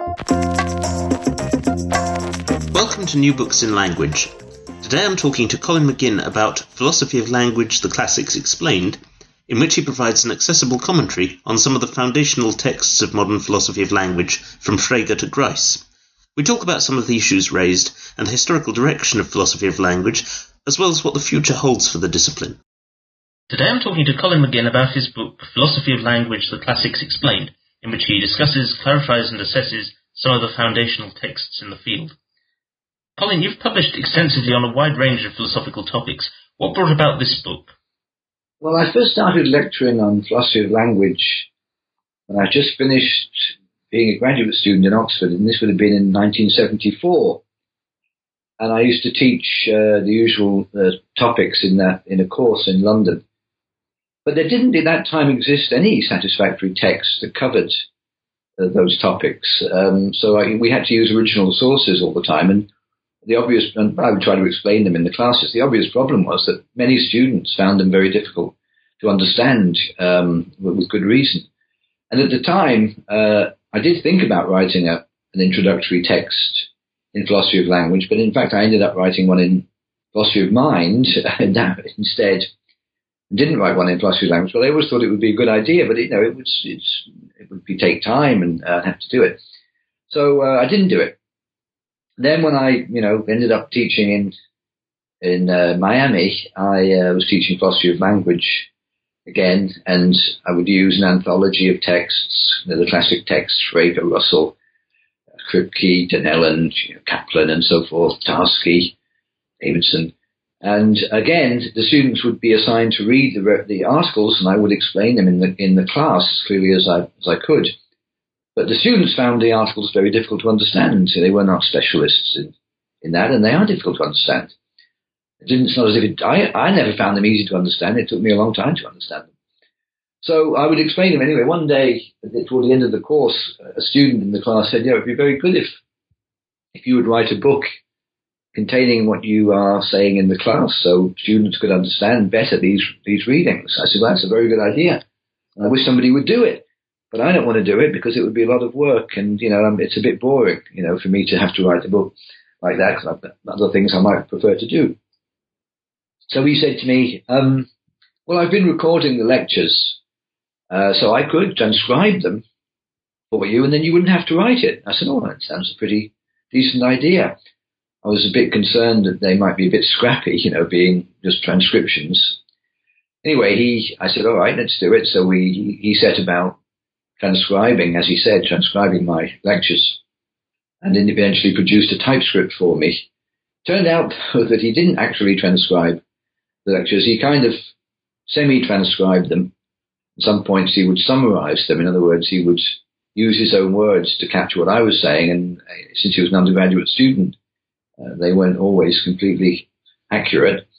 Welcome to New Books in Language. Today I'm talking to Colin McGinn about Philosophy of Language, the Classics Explained, in which he provides an accessible commentary on some of the foundational texts of modern philosophy of language from Frege to Grice. We talk about some of the issues raised and the historical direction of philosophy of language, as well as what the future holds for the discipline. Today I'm talking to Colin McGinn about his book Philosophy of Language, the Classics Explained, in which he discusses, clarifies and assesses some of the foundational texts in the field. Colin, you've published extensively on a wide range of philosophical topics. What brought about this book? Well, I first started lecturing on philosophy of language when I just finished being a graduate student in Oxford, and this would have been in 1974. And I used to teach the usual topics in a course in London. But there didn't at that time exist any satisfactory text that covered those topics. We had to use original sources all the time, and I would try to explain them in the classes. The obvious problem was that many students found them very difficult to understand, with good reason. And at the time, I did think about writing an introductory text in philosophy of language, but in fact I ended up writing one in philosophy of mind instead. Didn't write one in philosophy of language, but I always thought it would be a good idea, but it would take time and I'd have to do it. So I didn't do it. Then when I, ended up teaching in Miami, I was teaching philosophy of language again, and I would use an anthology of texts, the classic texts, Frege, Russell, Kripke, Donnellan, Kaplan, and so forth, Tarski, Davidson. And again, the students would be assigned to read the articles, and I would explain them in the class as clearly as I could. But the students found the articles very difficult to understand. So they were not specialists in that, and they are difficult to understand. It's not as if I never found them easy to understand. It took me a long time to understand them. So I would explain them anyway. One day, toward the end of the course, a student in the class said, it'd be very good if you would write a book containing what you are saying in the class so students could understand better these readings. I said, well, that's a very good idea. And I wish somebody would do it. But I don't want to do it because it would be a lot of work, and it's a bit boring, for me to have to write a book like that because I've got other things I might prefer to do. So he said to me, well, I've been recording the lectures, so I could transcribe them for you, and then you wouldn't have to write it. I said, that sounds a pretty decent idea. I was a bit concerned that they might be a bit scrappy, being just transcriptions. Anyway, I said, all right, let's do it. So he set about transcribing my lectures, and then eventually produced a typescript for me. Turned out that he didn't actually transcribe the lectures. He kind of semi-transcribed them. At some points he would summarize them. In other words, he would use his own words to capture what I was saying, and since he was an undergraduate student, they weren't always completely accurate.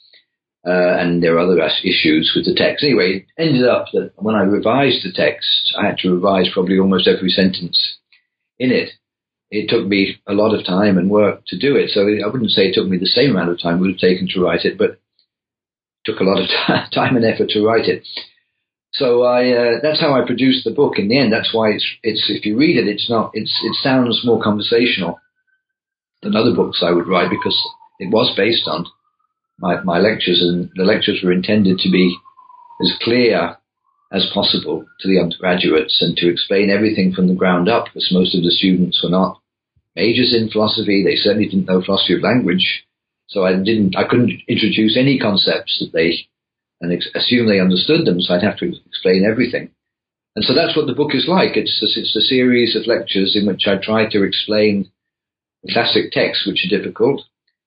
And there are other issues with the text. Anyway, it ended up that when I revised the text, I had to revise probably almost every sentence in it. It took me a lot of time and work to do it. So I wouldn't say it took me the same amount of time it would have taken to write it, but it took a lot of time and effort to write it. So that's how I produced the book in the end. That's why it's if you read it, it sounds more conversational than other books I would write, because it was based on my lectures, and the lectures were intended to be as clear as possible to the undergraduates and to explain everything from the ground up, because most of the students were not majors in philosophy. They certainly didn't know philosophy of language. So I couldn't introduce any concepts and assume they understood them. So I'd have to explain everything. And so that's what the book is like. It's a series of lectures in which I try to explain the classic texts, which are difficult,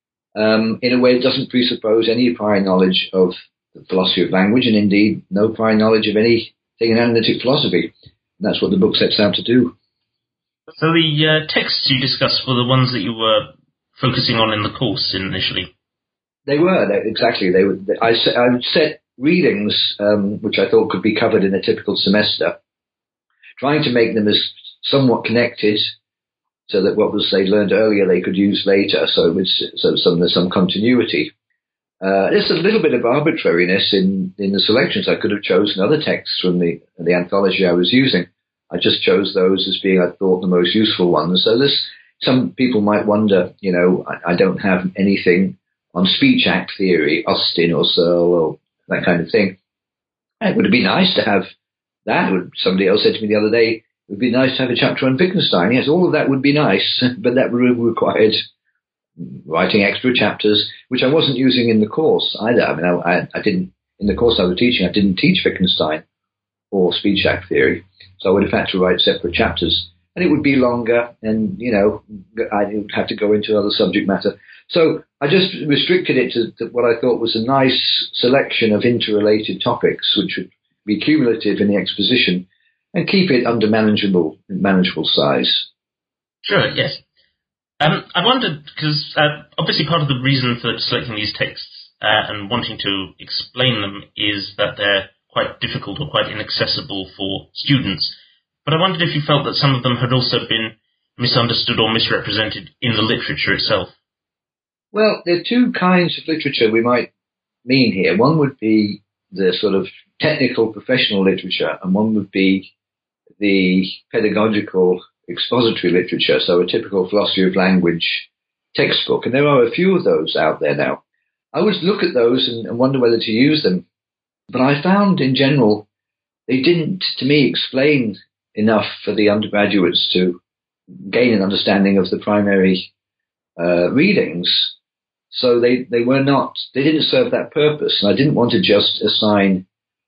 in a way that doesn't presuppose any prior knowledge of the philosophy of language, and indeed no prior knowledge of anything in analytic philosophy. And that's what the book sets out to do. So the texts you discussed were the ones that you were focusing on in the course initially? They were, exactly. I set readings which I thought could be covered in a typical semester, trying to make them as somewhat connected, so that what was they learned earlier they could use later. So there's some continuity. There's a little bit of arbitrariness in the selections. I could have chosen other texts from the anthology I was using. I just chose those as being, I thought, the most useful ones. So some people might wonder, I don't have anything on speech act theory, Austin or Searle or that kind of thing. It would be nice to have that. Somebody else said to me the other day, it would be nice to have a chapter on Wittgenstein. Yes, all of that would be nice, but that would have required writing extra chapters, which I wasn't using in the course either. I mean, I didn't, in the course I was teaching, I didn't teach Wittgenstein or speech act theory. So I would have had to write separate chapters. And it would be longer, and, I would have to go into other subject matter. So I just restricted it to what I thought was a nice selection of interrelated topics, which would be cumulative in the exposition, and keep it under manageable size. Sure, yes. I wondered, because obviously part of the reason for selecting these texts and wanting to explain them is that they're quite difficult or quite inaccessible for students. But I wondered if you felt that some of them had also been misunderstood or misrepresented in the literature itself. Well, there are two kinds of literature we might mean here. One would be the sort of technical professional literature, and one would be the pedagogical expository literature, so a typical philosophy of language textbook. And there are a few of those out there now. I always look at those and wonder whether to use them. But I found in general they didn't, to me, explain enough for the undergraduates to gain an understanding of the primary readings. So they didn't serve that purpose. And I didn't want to just assign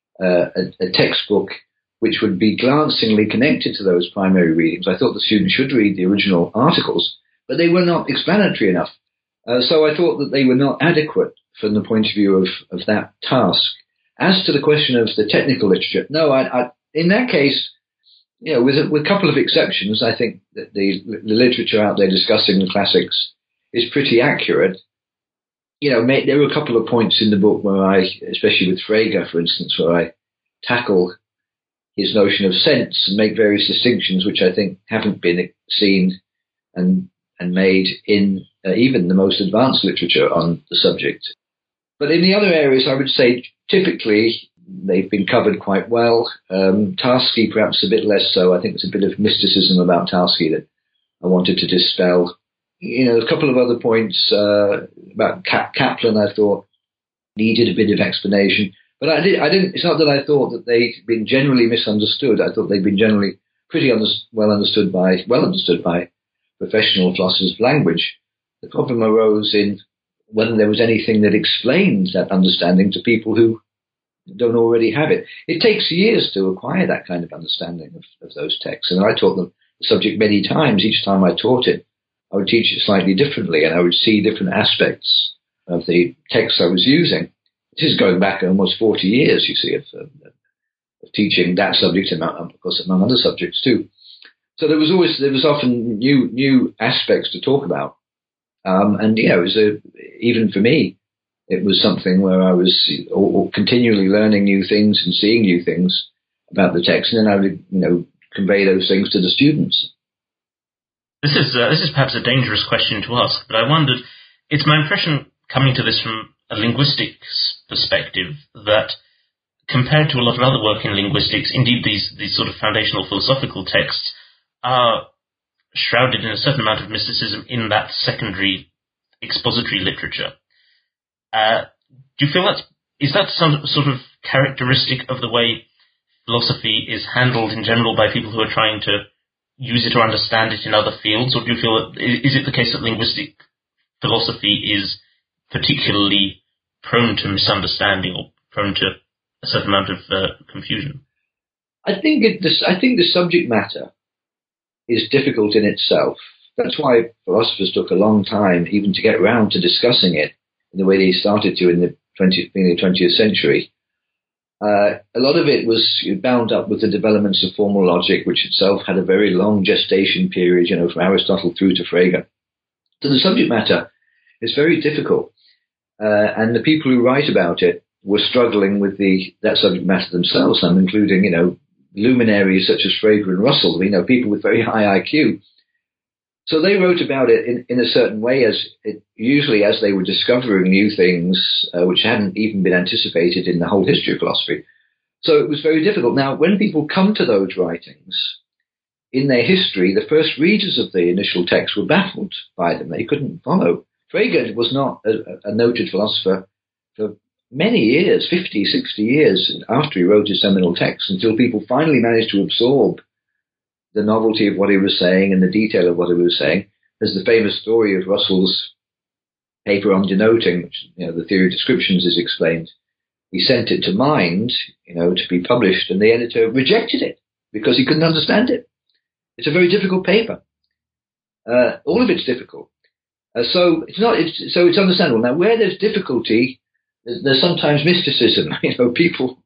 a textbook which would be glancingly connected to those primary readings. I thought the students should read the original articles, but they were not explanatory enough. So I thought that they were not adequate from the point of view of that task. As to the question of the technical literature, no, I in that case, with a couple of exceptions, I think that the literature out there discussing the classics is pretty accurate. There were a couple of points in the book where I, especially with Frege, for instance, where I tackle his notion of sense and make various distinctions which I think haven't been seen and made in even the most advanced literature on the subject. But in the other areas, I would say typically they've been covered quite well. Tarski perhaps a bit less so. I think there's a bit of mysticism about Tarski that I wanted to dispel. A couple of other points about Kaplan I thought needed a bit of explanation. But I didn't. It's not that I thought that they'd been generally misunderstood. I thought they'd been generally pretty well understood by professional philosophers of language. The problem arose in whether there was anything that explained that understanding to people who don't already have it. It takes years to acquire that kind of understanding of those texts. And I taught them the subject many times. Each time I taught it, I would teach it slightly differently, and I would see different aspects of the text I was using. This is going back almost 40 years, you see, of teaching that subject, of course, among other subjects too. So there was often new aspects to talk about, and it was even for me, it was something where I was continually learning new things and seeing new things about the text, and then I would convey those things to the students. This is perhaps a dangerous question to ask, but I wondered. It's my impression coming to this from a linguistics perspective that compared to a lot of other work in linguistics, indeed these sort of foundational philosophical texts are shrouded in a certain amount of mysticism in that secondary expository literature. Do you feel is that some sort of characteristic of the way philosophy is handled in general by people who are trying to use it or understand it in other fields, or do you feel is it the case that linguistic philosophy is particularly prone to misunderstanding or prone to a certain amount of confusion? I think the subject matter is difficult in itself. That's why philosophers took a long time even to get round to discussing it in the way they started to in the 20th century. A lot of it was bound up with the developments of formal logic, which itself had a very long gestation period, from Aristotle through to Frege. So the subject matter is very difficult. And the people who write about it were struggling with that subject matter themselves. I'm including, luminaries such as Frege and Russell, people with very high IQ. So they wrote about it in a certain way, usually as they were discovering new things which hadn't even been anticipated in the whole history of philosophy. So it was very difficult. Now, when people come to those writings, in their history, the first readers of the initial text were baffled by them. They couldn't follow. Frege was not a noted philosopher for many years, 50, 60 years after he wrote his seminal text, until people finally managed to absorb the novelty of what he was saying and the detail of what he was saying. There's the famous story of Russell's paper on denoting, which, the theory of descriptions is explained. He sent it to Mind, to be published, and the editor rejected it because he couldn't understand it. It's a very difficult paper. All of it's difficult. So it's understandable. Now, where there's difficulty, there's sometimes mysticism. People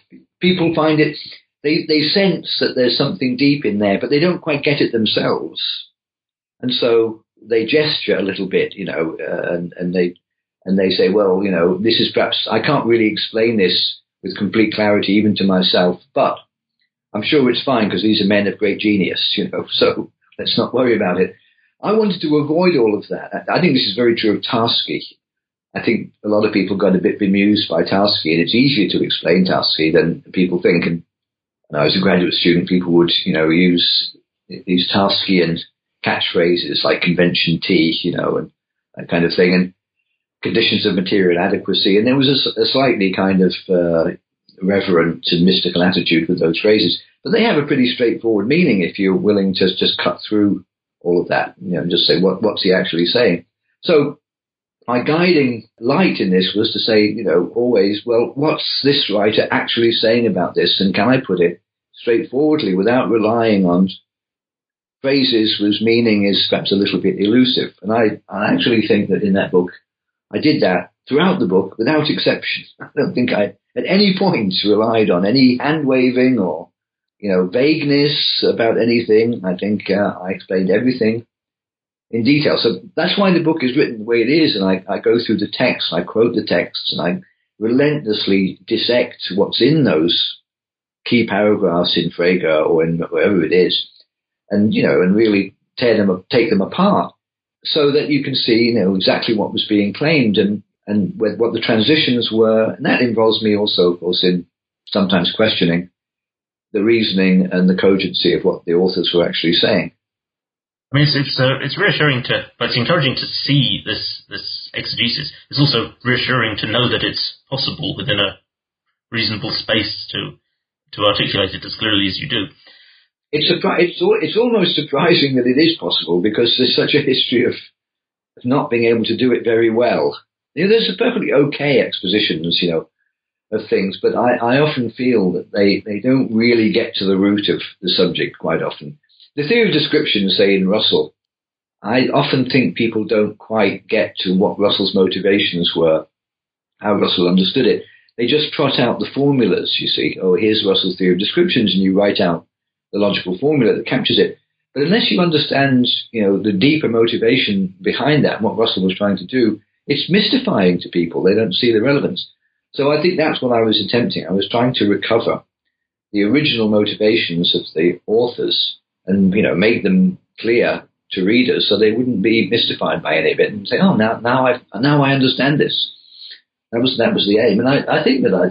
find it, they sense that there's something deep in there, but they don't quite get it themselves. And so they gesture a little bit, and they say, well, this is perhaps, I can't really explain this with complete clarity even to myself, but I'm sure it's fine because these are men of great genius, so let's not worry about it. I wanted to avoid all of that. I think this is very true of Tarski. I think a lot of people got a bit bemused by Tarski, and it's easier to explain Tarski than people think. And when I was a graduate student, people would, use these Tarskian catchphrases like convention T, and that kind of thing, and conditions of material adequacy. And there was a slightly kind of reverent and mystical attitude with those phrases. But they have a pretty straightforward meaning if you're willing to just cut through all of that, and just say, what's he actually saying? So my guiding light in this was to say, always, well, what's this writer actually saying about this? And can I put it straightforwardly without relying on phrases whose meaning is perhaps a little bit elusive? And I actually think that in that book, I did that throughout the book without exception. I don't think I at any point relied on any hand-waving or vagueness about anything. I think I explained everything in detail. So that's why the book is written the way it is. And I go through the text, I quote the texts, and I relentlessly dissect what's in those key paragraphs in Frege or in wherever it is, and really take them apart so that you can see, exactly what was being claimed and what the transitions were. And that involves me also, of course, in sometimes questioning the reasoning and the cogency of what the authors were actually saying. I mean, it's reassuring but it's encouraging to see this exegesis. It's also reassuring to know that it's possible within a reasonable space to articulate it as clearly as you do. It's almost surprising that it is possible, because there's such a history of not being able to do it very well. There's a perfectly okay expositions, of things, but I often feel that they don't really get to the root of the subject quite often. The theory of description, say in Russell, I often think people don't quite get to what Russell's motivations were, how Russell understood it. They just trot out the formulas, you see. Oh, here's Russell's theory of descriptions, and you write out the logical formula that captures it. But unless you understand, the deeper motivation behind that and what Russell was trying to do, it's mystifying to people. They don't see the relevance. So I think that's what I was attempting. I was trying to recover the original motivations of the authors and, make them clear to readers so they wouldn't be mystified by any of it and say, oh, now I understand this. That was the aim. And I think that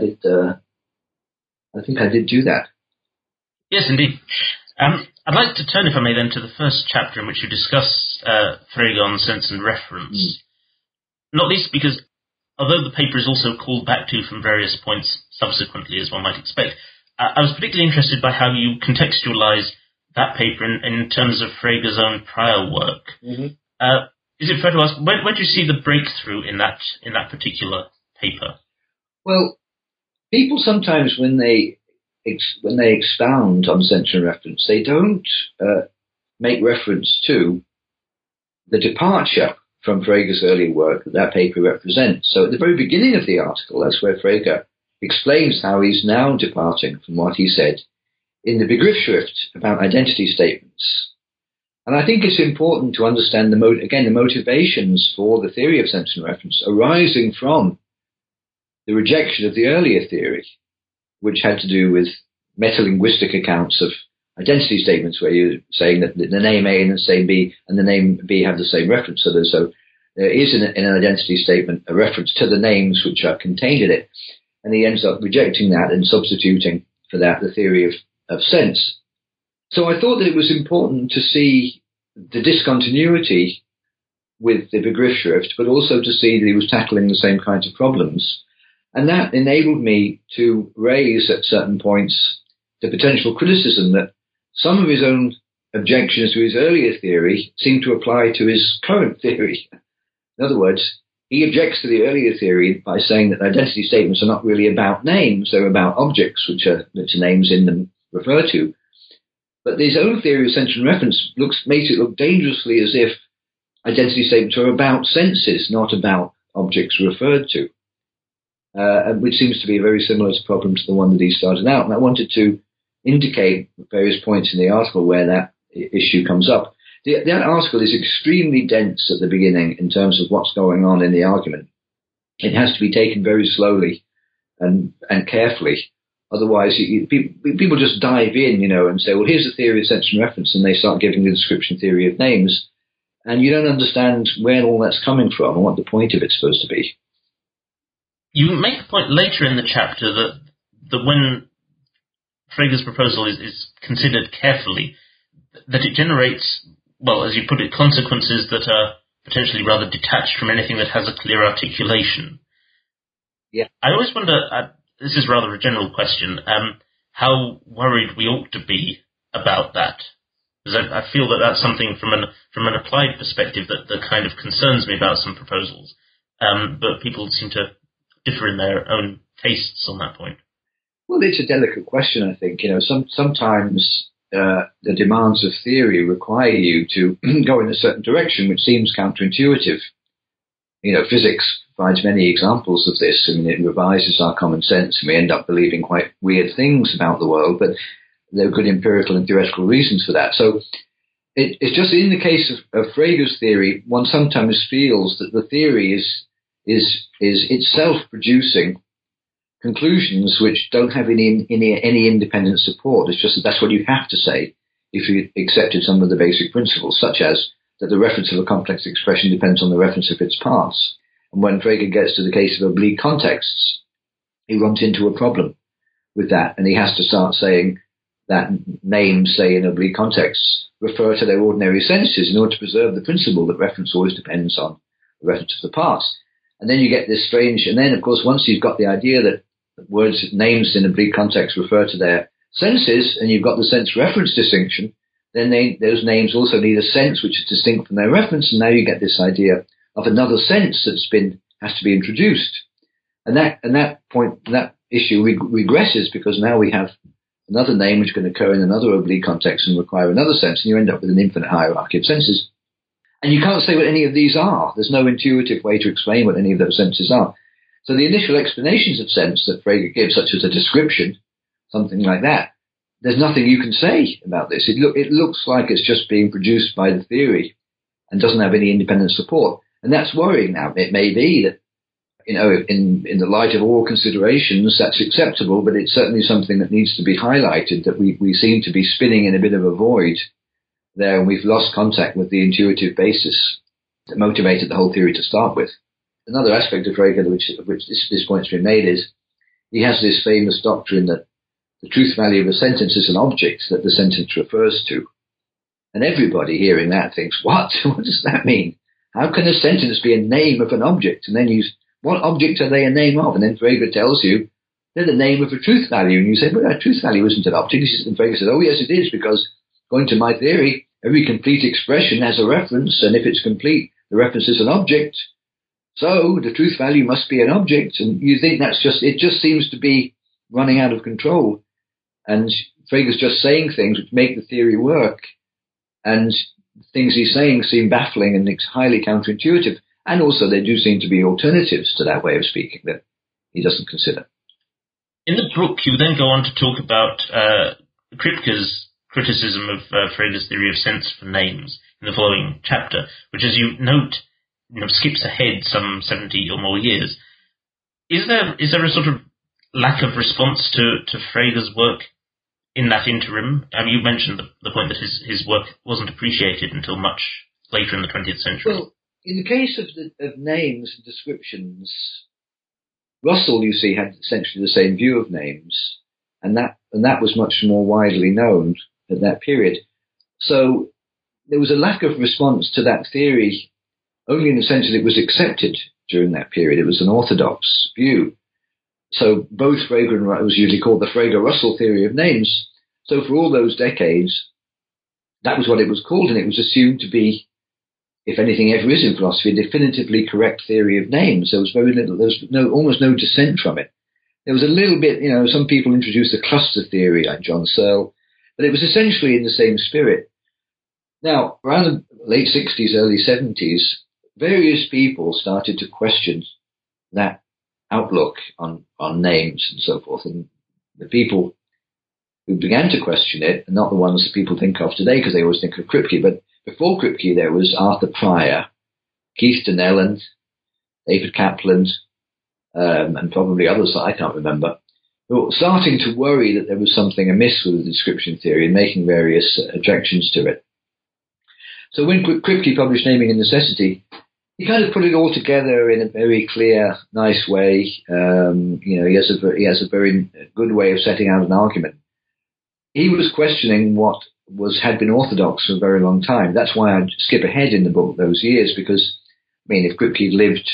I did do that. Yes, indeed. I'd like to turn, if I may, then to the first chapter in which you discuss Frege on sense and reference. Not least because, although the paper is also called back to from various points subsequently, as one might expect, I was particularly interested by how you contextualize that paper in terms of Frege's own prior work. Mm-hmm. Is it fair to ask, when do you see the breakthrough in that particular paper? Well, people sometimes, when they expound on sense and reference, they don't make reference to the departure from Frege's earlier work that paper represents. So at the very beginning of the article, that's where Frege explains how he's now departing from what he said in the Begriffsschrift about identity statements. And I think it's important to understand the motivations for the theory of sense and reference arising from the rejection of the earlier theory, which had to do with metalinguistic accounts of identity statements, where you're saying that the name A and the name B and the name B have the same reference. So there is in an identity statement a reference to the names which are contained in it. And he ends up rejecting that and substituting for that the theory of sense. So I thought that it was important to see the discontinuity with the Begriffsschrift, but also to see that he was tackling the same kinds of problems. And that enabled me to raise at certain points the potential criticism that some of his own objections to his earlier theory seem to apply to his current theory. In other words, he objects to the earlier theory by saying that identity statements are not really about names, they're about objects which names in them refer to. But his own theory of sense and reference makes it look dangerously as if identity statements are about senses, not about objects referred to, which seems to be a very similar problem to the one that he started out. And I wanted to indicate various points in the article where that issue comes up. That article is extremely dense at the beginning in terms of what's going on in the argument. It has to be taken very slowly and carefully. Otherwise, people just dive in, and say, well, here's the theory of sense and reference, and they start giving the description theory of names. And you don't understand where all that's coming from and what the point of it's supposed to be. You make a point later in the chapter that when Frege's proposal is considered carefully, that it generates, well, as you put it, consequences that are potentially rather detached from anything that has a clear articulation. Yeah. I always wonder, this is rather a general question, how worried we ought to be about that. Because I feel that that's something from an applied perspective that kind of concerns me about some proposals. But people seem to differ in their own tastes on that point. Well, it's a delicate question, I think. Sometimes the demands of theory require you to go in a certain direction, which seems counterintuitive. Physics provides many examples of this. I mean, it revises our common sense, and we end up believing quite weird things about the world, but there are good empirical and theoretical reasons for that. So it's just in the case of Frege's theory, one sometimes feels that the theory is itself producing conclusions which don't have any independent support. It's just that that's what you have to say if you accepted some of the basic principles, such as that the reference of a complex expression depends on the reference of its parts. And when Frege gets to the case of oblique contexts, he runs into a problem with that, and he has to start saying that names, say, in oblique contexts, refer to their ordinary senses in order to preserve the principle that reference always depends on the reference of the parts. And then you get this strange, and then, of course, once you've got the idea that names in oblique context refer to their senses, and you've got the sense-reference distinction, then those names also need a sense which is distinct from their reference, and now you get this idea of another sense has to be introduced. And that issue regresses because now we have another name which can occur in another oblique context and require another sense, and you end up with an infinite hierarchy of senses. And you can't say what any of these are. There's no intuitive way to explain what any of those senses are. So the initial explanations of sense that Frege gives, such as a description, something like that, there's nothing you can say about this. It looks like it's just being produced by the theory and doesn't have any independent support. And that's worrying now. It may be that, in the light of all considerations, that's acceptable, but it's certainly something that needs to be highlighted, that we seem to be spinning in a bit of a void there, and we've lost contact with the intuitive basis that motivated the whole theory to start with. Another aspect of Frege of which this point's been made is he has this famous doctrine that the truth value of a sentence is an object that the sentence refers to. And everybody hearing that thinks, what? What does that mean? How can a sentence be a name of an object? And then what object are they a name of? And then Frege tells you they're the name of a truth value. And you say, but that truth value isn't an object. And Frege says, oh yes it is, because according to my theory, every complete expression has a reference, and if it's complete, the reference is an object. So the truth value must be an object. And you think it just seems to be running out of control. And Frege's just saying things which make the theory work. And things he's saying seem baffling and highly counterintuitive. And also there do seem to be alternatives to that way of speaking that he doesn't consider. In the book, you then go on to talk about Kripke's criticism of Frege's theory of sense for names in the following chapter, which, as you note, skips ahead some 70 or more years. Is there a sort of lack of response to Frege's work in that interim? I mean, you mentioned the point that his work wasn't appreciated until much later in the 20th century. Well, in the case of names and descriptions, Russell, you see, had essentially the same view of names, and that was much more widely known. at that period. So there was a lack of response to that theory only in the sense that it was accepted during that period. It was an orthodox view. So both Frege and it was usually called the Frege-Russell theory of names. So for all those decades, that was what it was called, and it was assumed to be, if anything ever is in philosophy, a definitively correct theory of names. There was very little, there was almost no dissent from it. There was a little bit, some people introduced the cluster theory, like John Searle, but it was essentially in the same spirit. Now, around the late 60s, early 70s, various people started to question that outlook on names and so forth. And the people who began to question it are not the ones that people think of today, because they always think of Kripke. But before Kripke, there was Arthur Prior, Keith Donnellan, David Kaplan, and probably others that I can't remember, who were starting to worry that there was something amiss with the description theory and making various objections to it. So when Kripke published Naming and Necessity, he kind of put it all together in a very clear, nice way. He has a very good way of setting out an argument. He was questioning what had been orthodox for a very long time. That's why I skip ahead in the book those years, because, if Kripke had lived,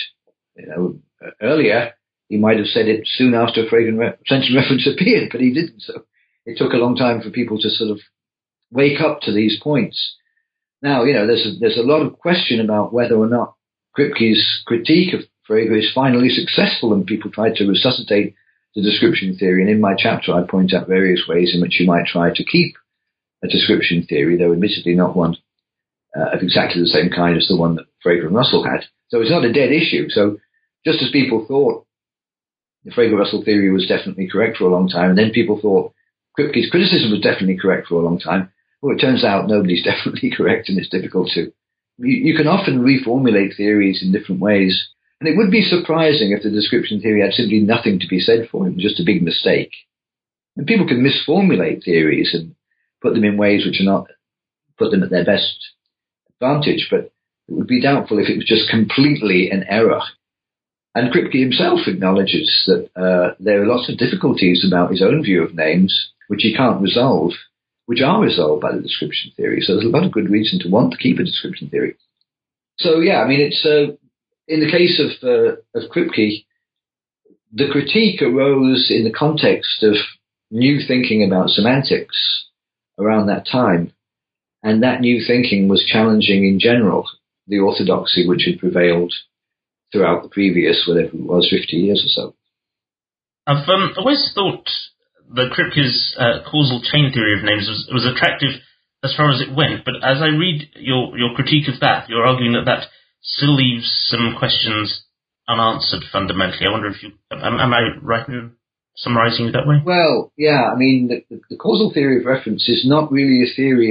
earlier, he might have said it soon after Frege Central Reference appeared, but he didn't. So it took a long time for people to sort of wake up to these points. Now, there's a lot of question about whether or not Kripke's critique of Frege is finally successful, and people tried to resuscitate the description theory. And in my chapter, I point out various ways in which you might try to keep a description theory, though admittedly not one of exactly the same kind as the one that Frege and Russell had. So it's not a dead issue. So just as people thought the Frege-Russell theory was definitely correct for a long time, and then people thought Kripke's criticism was definitely correct for a long time, well, it turns out nobody's definitely correct, and it's difficult to. You can often reformulate theories in different ways, and it would be surprising if the description theory had simply nothing to be said for it. It was just a big mistake. And people can misformulate theories and put them in ways which are not, put them at their best advantage, but it would be doubtful if it was just completely an error. And Kripke himself acknowledges that there are lots of difficulties about his own view of names, which he can't resolve, which are resolved by the description theory. So there's a lot of good reason to want to keep a description theory. So yeah, it's in the case of Kripke, the critique arose in the context of new thinking about semantics around that time, and that new thinking was challenging in general the orthodoxy which had prevailed throughout the previous, whatever it was, 50 years or so. I've always thought that Kripke's causal chain theory of names was attractive as far as it went, but as I read your critique of that, you're arguing that still leaves some questions unanswered fundamentally. I wonder if am I right in summarizing it that way? Well, yeah, the causal theory of reference is not really a theory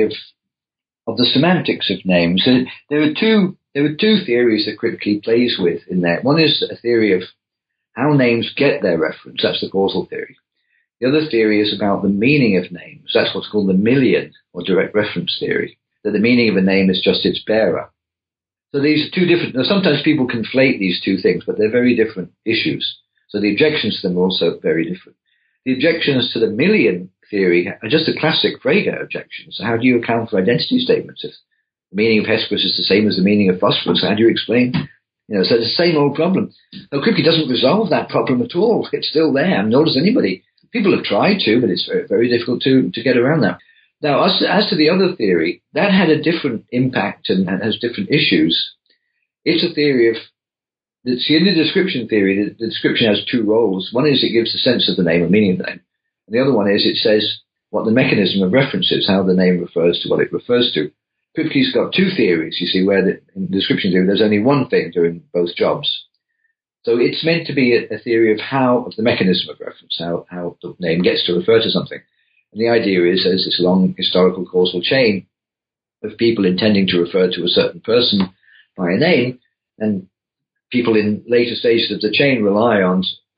of the semantics of names. There are two theories that Kripke plays with in there. One is a theory of how names get their reference. That's the causal theory. The other theory is about the meaning of names. That's what's called the Millian, or direct reference theory, that the meaning of a name is just its bearer. So these are two different. Now, sometimes people conflate these two things, but they're very different issues. So the objections to them are also very different. The objections to the Millian theory are just a classic Frege objection. So how do you account for identity statements? If the meaning of Hesperus is the same as the meaning of phosphorus, how do you explain? So it's the same old problem. Now, Kripke doesn't resolve that problem at all. It's still there, nor does anybody. People have tried to, but it's very, very difficult to get around that. Now, as to the other theory, that had a different impact and has different issues. It's a theory of, see, in the description theory, the description has two roles. One is it gives the sense of the name and meaning of the name. And the other one is it says what the mechanism of reference is, how the name refers to what it refers to. Kripke's got two theories, you see, where in the description theory there's only one thing doing both jobs. So it's meant to be a theory of the mechanism of reference, how the name gets to refer to something. And the idea is there's this long historical causal chain of people intending to refer to a certain person by a name, and people in later stages of the chain rely on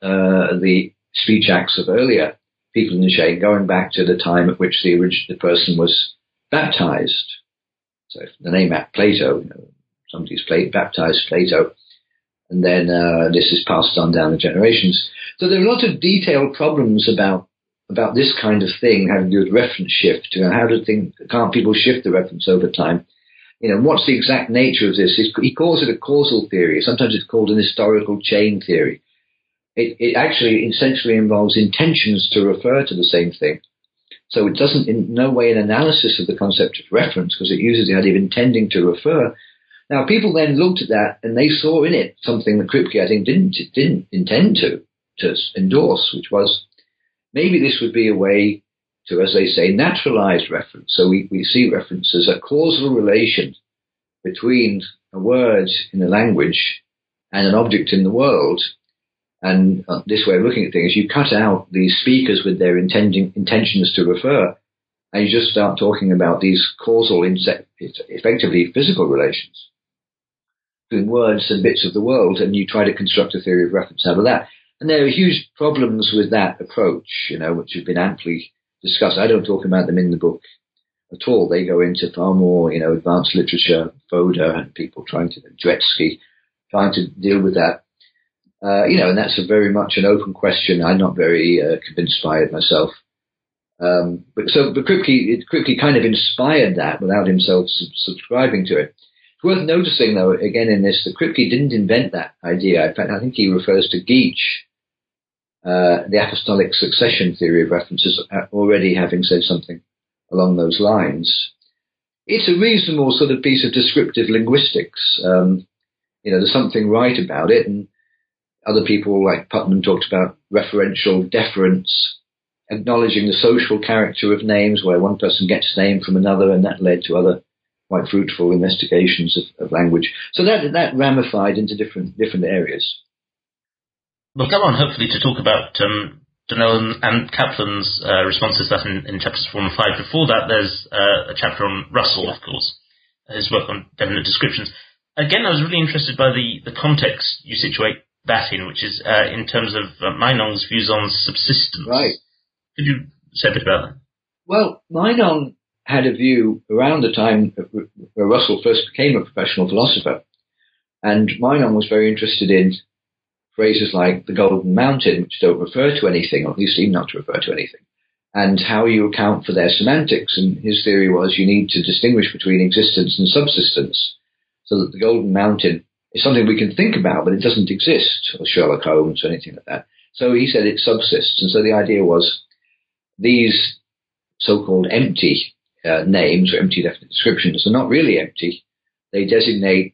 the speech acts of earlier people in the chain, going back to the time at which the person was baptized. So if the name Plato, somebody's baptized Plato, and then this is passed on down the generations. So there are a lot of detailed problems about about this kind of thing having to do with reference shift. Can't people shift the reference over time? What's the exact nature of this? He calls it a causal theory. Sometimes it's called an historical chain theory. It actually essentially involves intentions to refer to the same thing. So it doesn't in no way an analysis of the concept of reference, because it uses the idea of intending to refer. Now, people then looked at that and they saw in it something that Kripke, I think, didn't intend to endorse, which was maybe this would be a way to, as they say, naturalize reference. So we see reference as a causal relation between a word in a language and an object in the world. And this way of looking at things, you cut out these speakers with their intentions to refer, and you just start talking about these causal, effectively physical relations between words and bits of the world, and you try to construct a theory of reference out of that. And there are huge problems with that approach, which have been amply discussed. I don't talk about them in the book at all. They go into far more, advanced literature, Fode and people Dretske, trying to deal with that. And that's a very much an open question. I'm not very convinced by it myself. But Kripke kind of inspired that without himself subscribing to it. It's worth noticing, though, again in this, that Kripke didn't invent that idea. In fact, I think he refers to Geach, the apostolic succession theory of references, already having said something along those lines. It's a reasonable sort of piece of descriptive linguistics. There's something right about it, and other people like Putnam talked about referential deference, acknowledging the social character of names, where one person gets a name from another, and that led to other quite fruitful investigations of language. So that ramified into different areas. We'll go on, hopefully, to talk about Donnell and Kaplan's responses to that in chapters 4 and 5. Before that, there's a chapter on Russell, of course, his work on definite descriptions. Again, I was really interested by the context you situate that in, which is in terms of Meinong's views on subsistence. Right. Could you say a bit about that? Well, Meinong had a view around the time where Russell first became a professional philosopher. And Meinong was very interested in phrases like the Golden Mountain, which don't refer to anything, or at least seem not to refer to anything, and how you account for their semantics. And his theory was you need to distinguish between existence and subsistence, so that the Golden Mountain is something we can think about, but it doesn't exist, or Sherlock Holmes or anything like that. So he said it subsists. And so the idea was these so-called empty names or empty definite descriptions are not really empty. They designate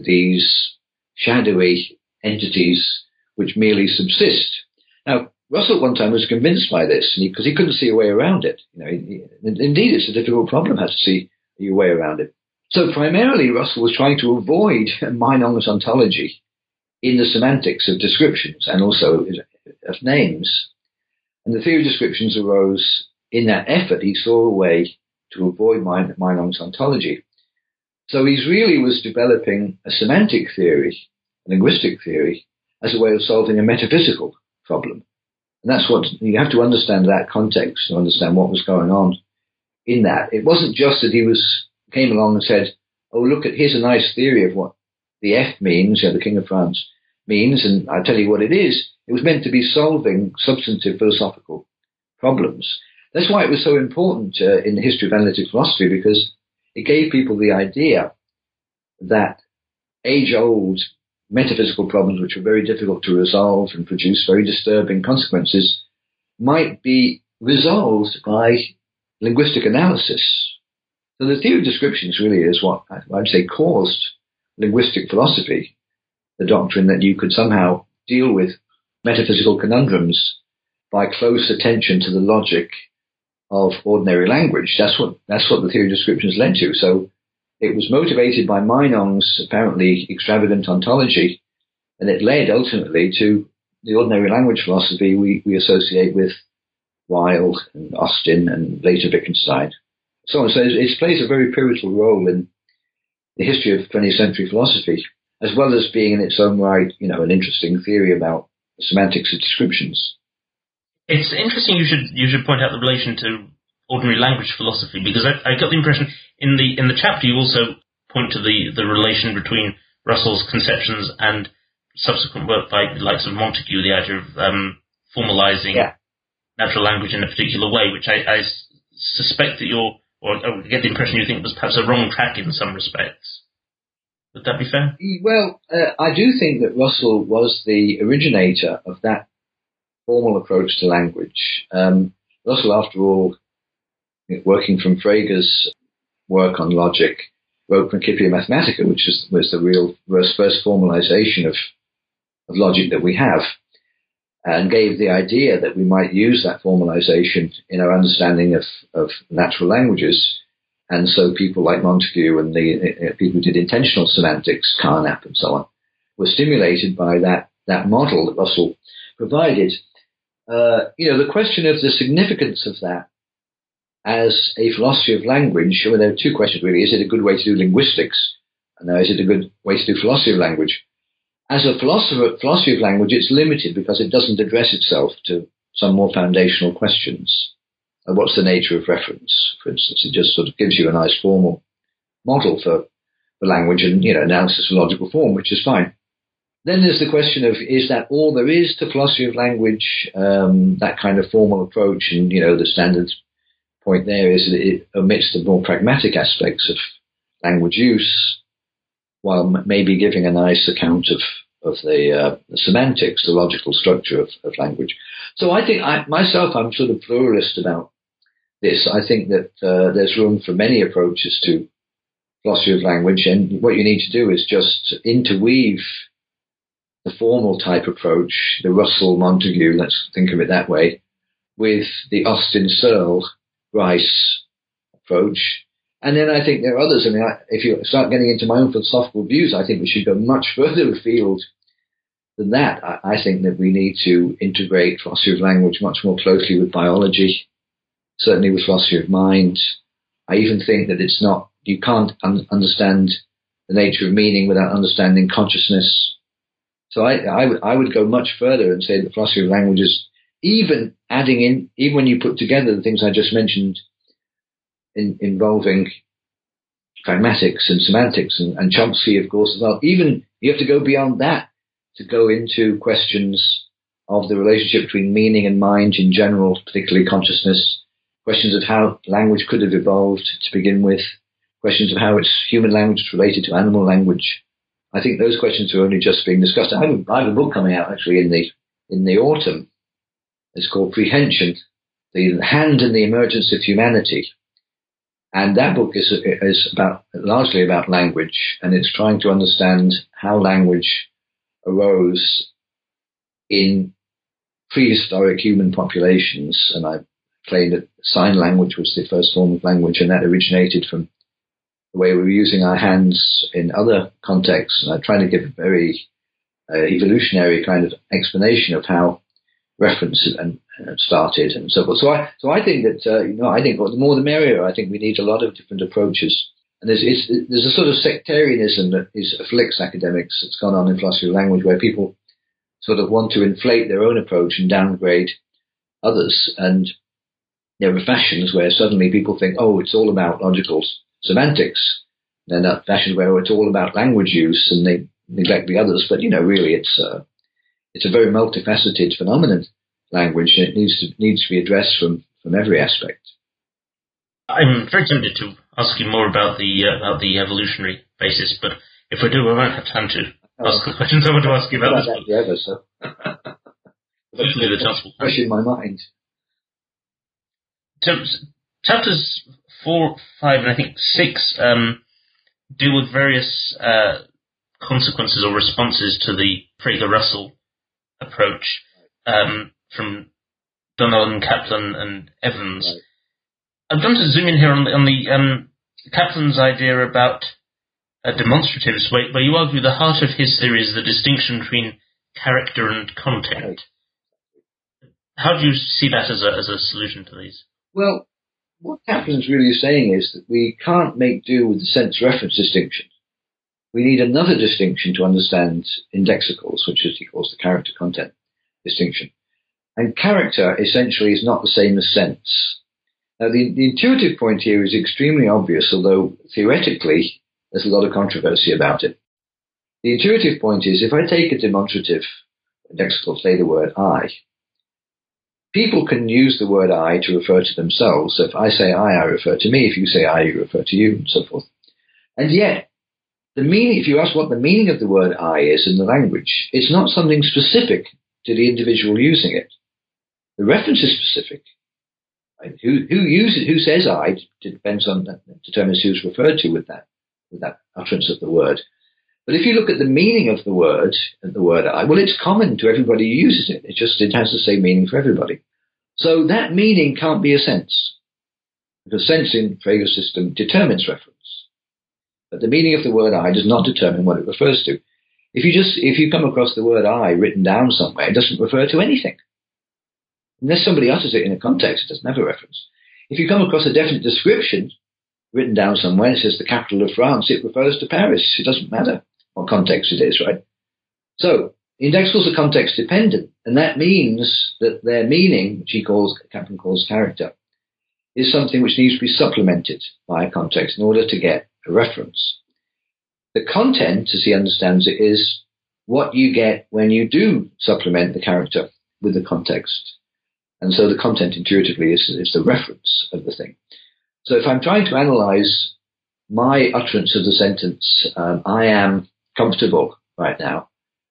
these shadowy entities which merely subsist. Now, Russell at one time was convinced by this because he couldn't see a way around it. Indeed, it's a difficult problem, how to see your way around it. So primarily, Russell was trying to avoid Meinong's ontology in the semantics of descriptions and also of names. And the theory of descriptions arose in that effort. He saw a way to avoid Meinong's ontology. So he really was developing a semantic theory, a linguistic theory, as a way of solving a metaphysical problem. And that's what you have to understand, that context to understand what was going on in that. It wasn't just that he came along and said, oh, look, here's a nice theory of what the F means, the King of France means, and I'll tell you what it is. It was meant to be solving substantive philosophical problems. That's why it was so important in the history of analytic philosophy, because it gave people the idea that age-old metaphysical problems, which were very difficult to resolve and produce very disturbing consequences, might be resolved by linguistic analysis. So the theory of descriptions really is what I'd say caused linguistic philosophy, the doctrine that you could somehow deal with metaphysical conundrums by close attention to the logic of ordinary language. That's what the theory of descriptions led to. So it was motivated by Meinong's apparently extravagant ontology, and it led ultimately to the ordinary language philosophy we associate with Wilde and Austin and later Wittgenstein. So it plays a very pivotal role in the history of 20th century philosophy, as well as being in its own right, an interesting theory about the semantics of descriptions. It's interesting you should point out the relation to ordinary language philosophy, because I got the impression in the chapter you also point to the relation between Russell's conceptions and subsequent work by the likes of Montague, the idea of formalizing natural language in a particular way, which I suspect that I get the impression you think was perhaps a wrong track in some respects. Would that be fair? Well, I do think that Russell was the originator of that formal approach to language. Russell, after all, working from Frege's work on logic, wrote Principia Mathematica, which was the first formalization of logic that we have, and gave the idea that we might use that formalization in our understanding of natural languages. And so people like Montague and the people who did intentional semantics, Carnap and so on, were stimulated by that model that Russell provided. The question of the significance of that as a philosophy of language, well, there are two questions really. Is it a good way to do linguistics? And now, is it a good way to do philosophy of language? As a philosophy of language, it's limited because it doesn't address itself to some more foundational questions. What's the nature of reference, for instance? It just sort of gives you a nice formal model for language and, analysis of logical form, which is fine. Then there's the question of, is that all there is to philosophy of language, that kind of formal approach? And, the standard point there is that it omits the more pragmatic aspects of language use, while maybe giving a nice account of the semantics, the logical structure of language. So I think I'm sort of pluralist about this. I think that there's room for many approaches to philosophy of language, and what you need to do is just interweave the formal type approach, the Russell Montague, let's think of it that way, with the Austin Searle Rice approach. And then I think there are others. I mean, if you start getting into my own philosophical views, I think we should go much further afield than that. I think that we need to integrate philosophy of language much more closely with biology, certainly with philosophy of mind. I even think that you can't understand the nature of meaning without understanding consciousness. So I would go much further and say that philosophy of language is even when you put together the things I just mentioned, involving pragmatics and semantics and Chomsky, of course, as well. Even you have to go beyond that to go into questions of the relationship between meaning and mind in general, particularly consciousness, questions of how language could have evolved to begin with, questions of how human language is related to animal language. I think those questions are only just being discussed. I have a book coming out actually in the autumn. It's called Prehension, The Hand and the Emergence of Humanity. And that book is largely about language, and it's trying to understand how language arose in prehistoric human populations. And I claim that sign language was the first form of language, and that originated from the way we were using our hands in other contexts. And I'm trying to give a very evolutionary kind of explanation of how reference and started and so forth. So I think that I think the more the merrier. I think we need a lot of different approaches. And there's a sort of sectarianism that afflicts academics that's gone on in philosophy of language, where people sort of want to inflate their own approach and downgrade others. And there are fashions where suddenly people think, oh, it's all about logical semantics. Then that fashion where it's all about language use, and they neglect the others. But really, it's a very multifaceted phenomenon, language, and it needs to be addressed from every aspect. I'm very tempted to ask you more about the evolutionary basis, but if we do, we won't have time to ask the questions I want to ask you about this. Forever, so Hopefully the chance will fresh in my mind. So, chapters 4, 5, and I think 6 deal with various consequences or responses to the Frege-Russell approach from Donnell and Kaplan and Evans. Right. I'm going to zoom in here on the Kaplan's idea about demonstratives, where you argue the heart of his theory is the distinction between character and content. Right. How do you see that as a solution to these? Well, what Kaplan's really saying is that we can't make do with the sense-reference distinction. We need another distinction to understand indexicals, which is he calls the character-content distinction. And character essentially is not the same as sense. Now, the intuitive point here is extremely obvious, although theoretically there's a lot of controversy about it. The intuitive point is if I take a demonstrative indexical, say the word I, people can use the word I to refer to themselves. So if I say I refer to me. If you say I, you refer to you, and so forth. And yet, the meaning, if you ask what the meaning of the word I is in the language, it's not something specific to the individual using it. The reference is specific. Right? Who says I depends on that, determines who's referred to with that utterance of the word. But if you look at the meaning of the word I, well, it's common to everybody who uses it. It has the same meaning for everybody. So that meaning can't be a sense, because sense in Frege's system determines reference. But the meaning of the word I does not determine what it refers to. If you come across the word I written down somewhere, it doesn't refer to anything. Unless somebody utters it in a context, it doesn't have a reference. If you come across a definite description written down somewhere, it says the capital of France, it refers to Paris. It doesn't matter what context it is, right? So, indexicals are context dependent, and that means that their meaning, which Kaplan calls character, is something which needs to be supplemented by a context in order to get a reference. The content, as he understands it, is what you get when you do supplement the character with the context. And so the content intuitively is the reference of the thing. So if I'm trying to analyze my utterance of the sentence, I am comfortable right now,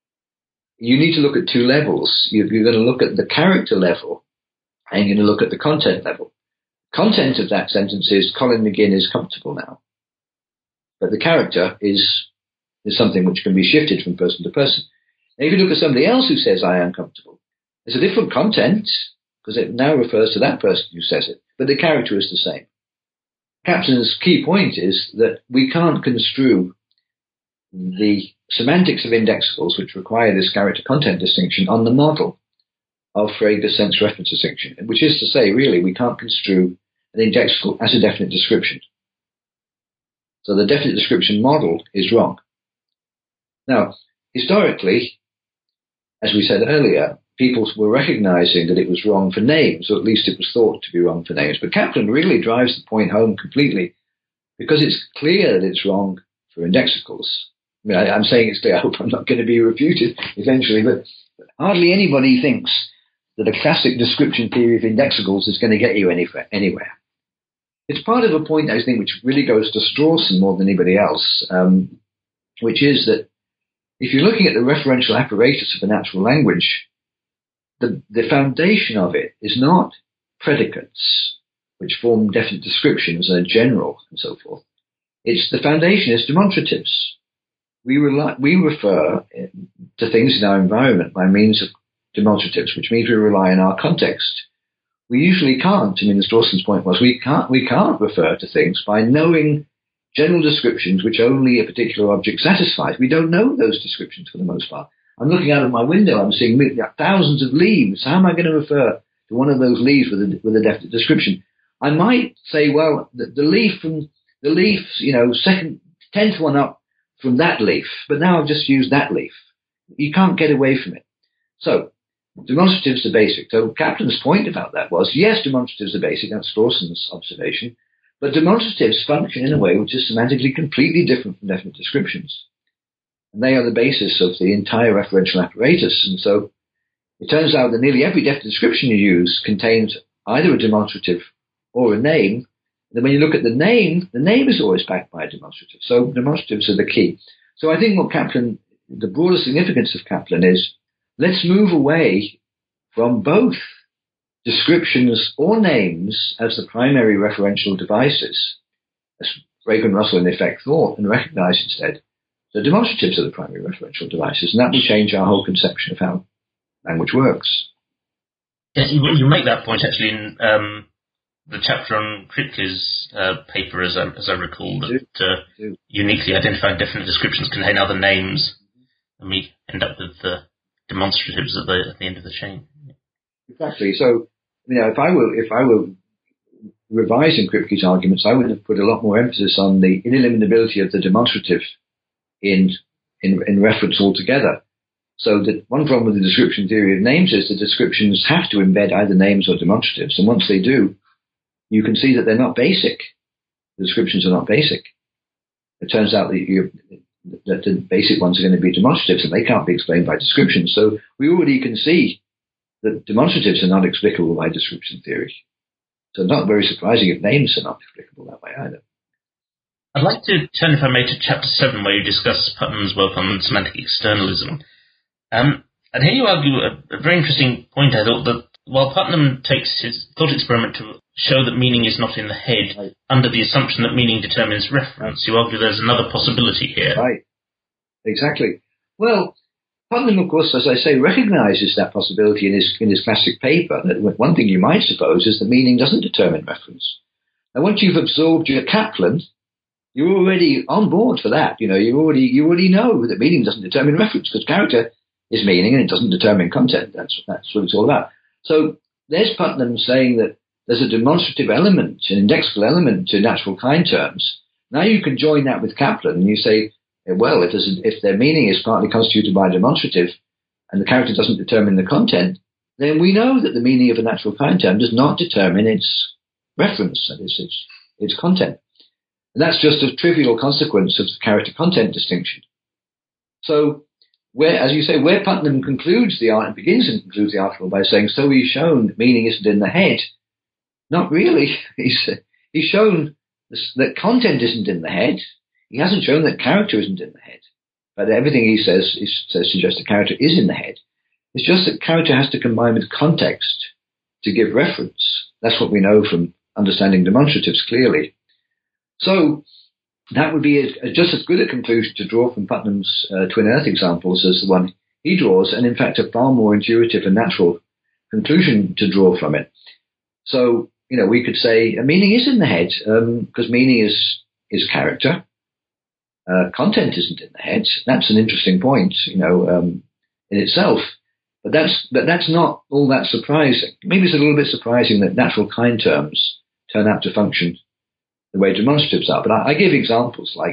you need to look at two levels. You're going to look at the character level, and you're going to look at the content level. Content of that sentence is Colin McGinn is comfortable now. But the character is something which can be shifted from person to person. Now, if you look at somebody else who says I am comfortable, it's a different content, because it now refers to that person who says it, but the character is the same. Kaplan's key point is that we can't construe the semantics of indexicals, which require this character-content distinction, on the model of Frege's sense-reference distinction, which is to say, really, we can't construe an indexical as a definite description. So the definite description model is wrong. Now, historically, as we said earlier, people were recognizing that it was wrong for names, or at least it was thought to be wrong for names. But Kaplan really drives the point home completely, because it's clear that it's wrong for indexicals. I mean, I'm saying it's clear. I hope I'm not going to be refuted eventually, but hardly anybody thinks that a classic description theory of indexicals is going to get you anywhere. It's part of a point, I think, which really goes to Strawson more than anybody else, which is that if you're looking at the referential apparatus of a natural language, the foundation of it is not predicates, which form definite descriptions and are general and so forth. The foundation is demonstratives. We refer to things in our environment by means of demonstratives, which means we rely on our context. We usually can't. I mean, Strawson's point was we can't refer to things by knowing general descriptions which only a particular object satisfies. We don't know those descriptions for the most part. I'm looking out of my window, I'm seeing thousands of leaves. How am I going to refer to one of those leaves with a definite description? I might say, well, the leaf, second, 10th one up from that leaf, but now I've just used that leaf. You can't get away from it. So, demonstratives are basic. So Kaplan's point about that was, yes, demonstratives are basic, that's Strawson's observation, but demonstratives function in a way which is semantically completely different from definite descriptions. And they are the basis of the entire referential apparatus. And so it turns out that nearly every definite description you use contains either a demonstrative or a name. And then when you look at the name is always backed by a demonstrative. So demonstratives are the key. So I think the broader significance of Kaplan is, let's move away from both descriptions or names as the primary referential devices, as Frege and Russell in effect thought, and recognize instead the demonstratives are the primary referential devices, and that will change our whole conception of how language works. Yes, you make that point actually in the chapter on Kripke's paper, as I recall, that uniquely identified definite descriptions contain other names, and we end up with the demonstratives at the end of the chain. Exactly. So, if I were revising Kripke's arguments, I would have put a lot more emphasis on the ineliminability of the demonstrative in reference altogether. So that one problem with the description theory of names is the descriptions have to embed either names or demonstratives, and once they do, you can see that they're not basic. The descriptions are not basic. It turns out that the basic ones are going to be demonstratives, and they can't be explained by descriptions. So we already can see that demonstratives are not explicable by description theory. So not very surprising if names are not explicable that way either. I'd like to turn, if I may, to Chapter 7, where you discuss Putnam's work on semantic externalism. And here you argue a very interesting point, I thought, that while Putnam takes his thought experiment to show that meaning is not in the head, right, under the assumption that meaning determines reference, you argue there's another possibility here. Right. Exactly. Well, Putnam, of course, as I say, recognizes that possibility in his classic paper. That one thing you might suppose is that meaning doesn't determine reference. And once you've absorbed your Kaplan, you're already on board for that. You already know that meaning doesn't determine reference, because character is meaning and it doesn't determine content. That's what it's all about. So there's Putnam saying that there's a demonstrative element, an indexical element to natural kind terms. Now you can join that with Kaplan and you say, well, if their meaning is partly constituted by a demonstrative and the character doesn't determine the content, then we know that the meaning of a natural kind term does not determine its reference, that is, its content. And that's just a trivial consequence of the character-content distinction. So, as you say, where Putnam concludes begins and concludes the article by saying, so he's shown that meaning isn't in the head. Not really. He's shown that content isn't in the head. He hasn't shown that character isn't in the head. But everything he says suggests that character is in the head. It's just that character has to combine with context to give reference. That's what we know from understanding demonstratives clearly. So that would be just as good a conclusion to draw from Putnam's twin earth examples as the one he draws, and in fact a far more intuitive and natural conclusion to draw from it. So, we could say a meaning is in the head, because meaning is character. Content isn't in the head. That's an interesting point, in itself. But that's not all that surprising. Maybe it's a little bit surprising that natural kind terms turn out to function the way demonstratives are. But I give examples like,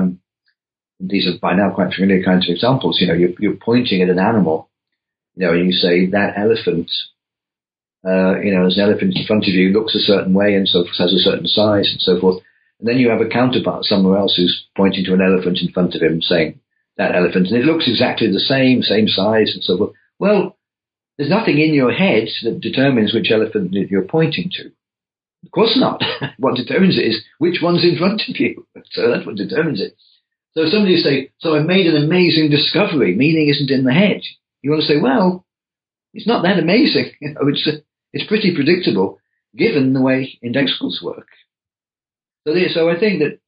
these are by now quite familiar kinds of examples. You're pointing at an animal, and you say that elephant, there's an elephant in front of you, looks a certain way and so has a certain size and so forth. And then you have a counterpart somewhere else who's pointing to an elephant in front of him saying that elephant, and it looks exactly the same size and so forth. Well, there's nothing in your head that determines which elephant you're pointing to. Of course not. What determines it is which one's in front of you. So that's what determines it. So somebody will say, so I've made an amazing discovery. Meaning isn't in the head. You want to say, well, it's not that amazing. It's pretty predictable given the way indexicals work. So I think that,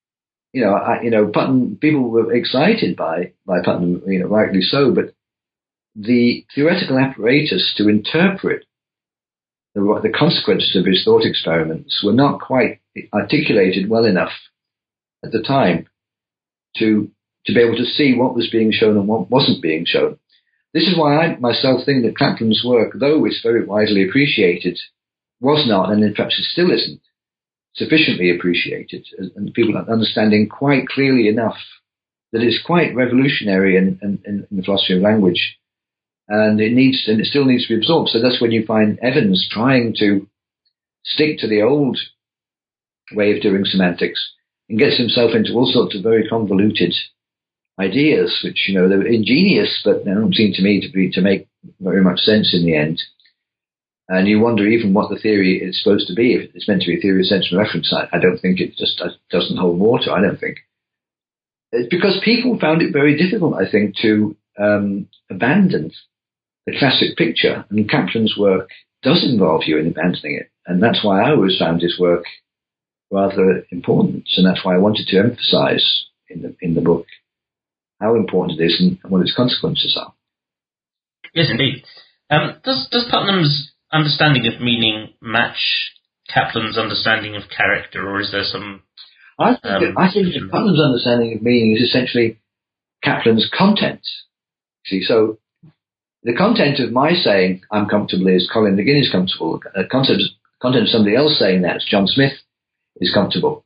Putnam, people were excited by Putnam, rightly so, but the theoretical apparatus to interpret the consequences of his thought experiments were not quite articulated well enough at the time to be able to see what was being shown and what wasn't being shown. This is why I myself think that Kaplan's work, though it's very widely appreciated, was not, and in fact it still isn't, sufficiently appreciated, and people are understanding quite clearly enough that it's quite revolutionary in the philosophy of language. And it still needs to be absorbed. So that's when you find Evans trying to stick to the old way of doing semantics and gets himself into all sorts of very convoluted ideas, which, they're ingenious, but they don't seem to me to make very much sense in the end. And you wonder even what the theory is supposed to be. If it's meant to be a theory of sense and reference, I don't think it just doesn't hold water, I don't think. It's because people found it very difficult, I think, to abandon the classic picture, and Kaplan's work does involve you in abandoning it, and that's why I always found his work rather important, and that's why I wanted to emphasize in the book how important it is and what its consequences are. Yes, indeed. Does Putnam's understanding of meaning match Kaplan's understanding of character, or is there some? I think that Putnam's understanding of meaning is essentially Kaplan's content. See, so the content of my saying I'm comfortable is Colin McGinn is comfortable. Content of somebody else saying that, John Smith, is comfortable.